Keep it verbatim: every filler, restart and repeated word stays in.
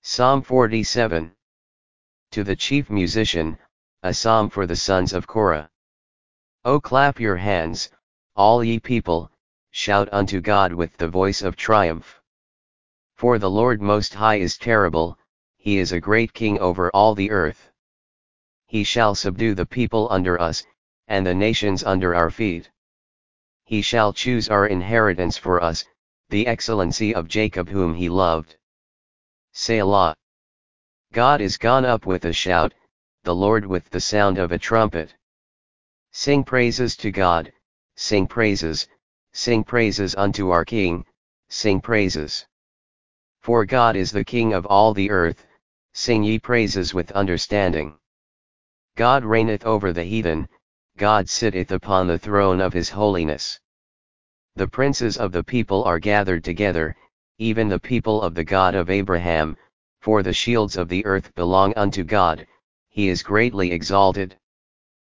Psalm forty-seven. To the chief musician, a psalm for the sons of Korah. O clap your hands, all ye people, shout unto God with the voice of triumph. For the Lord Most High is terrible, he is a great king over all the earth. He shall subdue the people under us, and the nations under our feet. He shall choose our inheritance for us, the excellency of Jacob whom he loved. Selah. God is gone up with a shout, the Lord with the sound of a trumpet. Sing praises to God, sing praises, sing praises unto our King, sing praises. For God is the King of all the earth, sing ye praises with understanding. God reigneth over the heathen, God sitteth upon the throne of his holiness. The princes of the people are gathered together, even the people of the God of Abraham, for the shields of the earth belong unto God, he is greatly exalted.